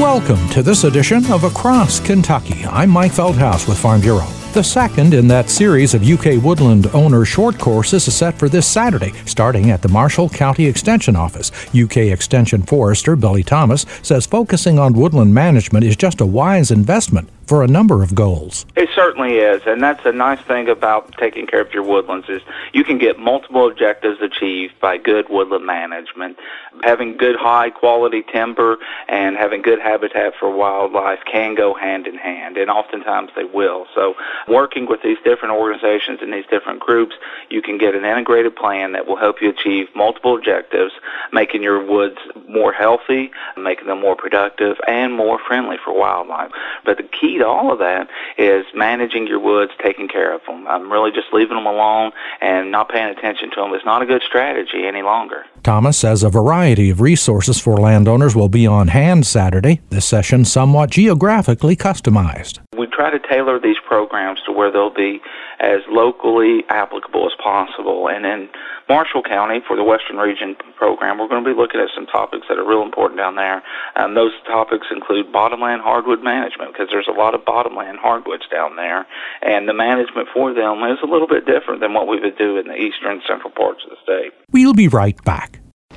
Welcome to this edition of Across Kentucky. I'm Mike Feldhaus with Farm Bureau. The second in that series of UK woodland owner short courses is set for this Saturday, starting at the Marshall County Extension Office. UK Extension Forester Billy Thomas says focusing on woodland management is just a wise investment for a number of goals. It certainly is, and that's a nice thing about taking care of your woodlands is you can get multiple objectives achieved by good woodland management. Having good high-quality timber and having good habitat for wildlife can go hand in hand, and oftentimes they will. So working with these different organizations and these different groups, you can get an integrated plan that will help you achieve multiple objectives, making your woods more healthy, making them more productive, and more friendly for wildlife. But the key to all of that is managing your woods, taking care of them. Really just leaving them alone and not paying attention to them is not a good strategy any longer. Thomas says a variety of resources for landowners will be on hand Saturday, this session somewhat geographically customized. We try to tailor these programs to where they'll be as locally applicable as possible. And in Marshall County, for the Western Region program, we're going to be looking at some topics that are real important down there. Those topics include bottomland hardwood management, because there's a lot of bottomland hardwoods down there, and the management for them is a little bit different than what we would do in the eastern and central parts of the state. We'll be right back.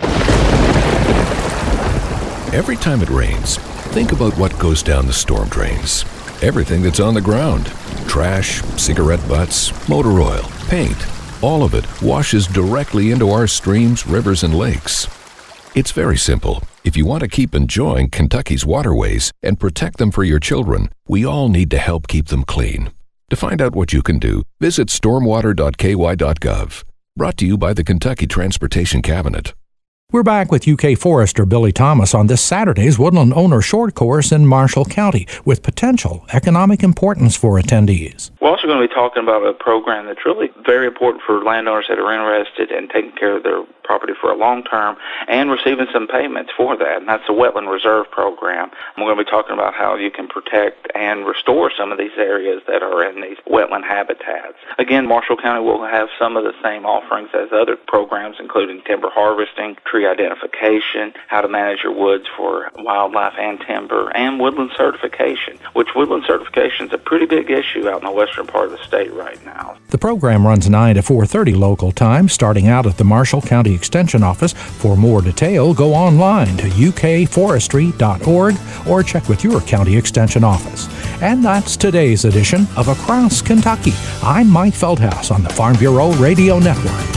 Every time it rains, think about what goes down the storm drains. Everything that's on the ground. Trash, cigarette butts, motor oil, paint. All of it washes directly into our streams, rivers, and lakes. It's very simple. If you want to keep enjoying Kentucky's waterways and protect them for your children, we all need to help keep them clean. To find out what you can do, visit stormwater.ky.gov. Brought to you by the Kentucky Transportation Cabinet. We're back with UK Forester Billy Thomas on this Saturday's Woodland Owner Short Course in Marshall County with potential economic importance for attendees. We're also going to be talking about a program that's really very important for landowners that are interested in taking care of their property for a long term and receiving some payments for that, and that's the Wetland Reserve Program. We're going to be talking about how you can protect and restore some of these areas that are in these wetland habitats. Again, Marshall County will have some of the same offerings as other programs, including timber harvesting, tree identification, how to manage your woods for wildlife and timber, and woodland certification, which woodland certification is a pretty big issue out in the western part of the state right now. The program runs 9 to 4:30 local time, starting out at the Marshall County Extension Office. For more detail, go online to ukforestry.org or check with your county extension office. And that's today's edition of Across Kentucky. I'm Mike Feldhaus on the Farm Bureau Radio Network.